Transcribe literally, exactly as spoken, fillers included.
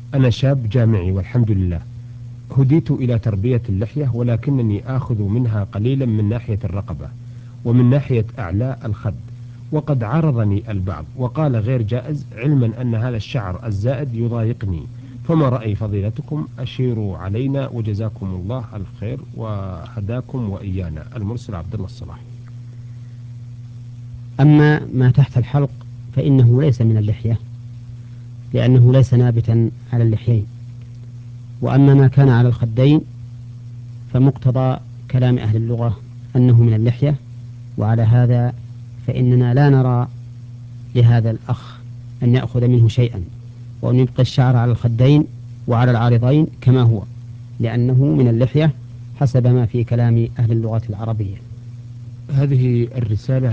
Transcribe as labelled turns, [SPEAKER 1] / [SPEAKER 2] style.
[SPEAKER 1] أنا شاب جامعي والحمد لله، هديت إلى تربية اللحية، ولكنني آخذ منها قليلا من ناحية الرقبة ومن ناحية أعلاء الخد، وقد عرضني البعض وقال غير جائز، علما أن هذا الشعر الزائد يضايقني. فما رأي فضيلتكم؟ أشيروا علينا وجزاكم الله الخير وهداكم وإيانا. المرسل عبد الله الصلاح.
[SPEAKER 2] أما ما تحت الحلق فإنه ليس من اللحية، لأنه ليس نابتا على اللحيين. وأما ما كان على الخدين فمقتضى كلام أهل اللغة أنه من اللحية، وعلى هذا فإننا لا نرى لهذا الأخ أن يأخذ منه شيئا، وأن يبقى الشعر على الخدين وعلى العارضين كما هو، لأنه من اللحية حسب ما في كلام أهل اللغة العربية.
[SPEAKER 1] هذه الرسالة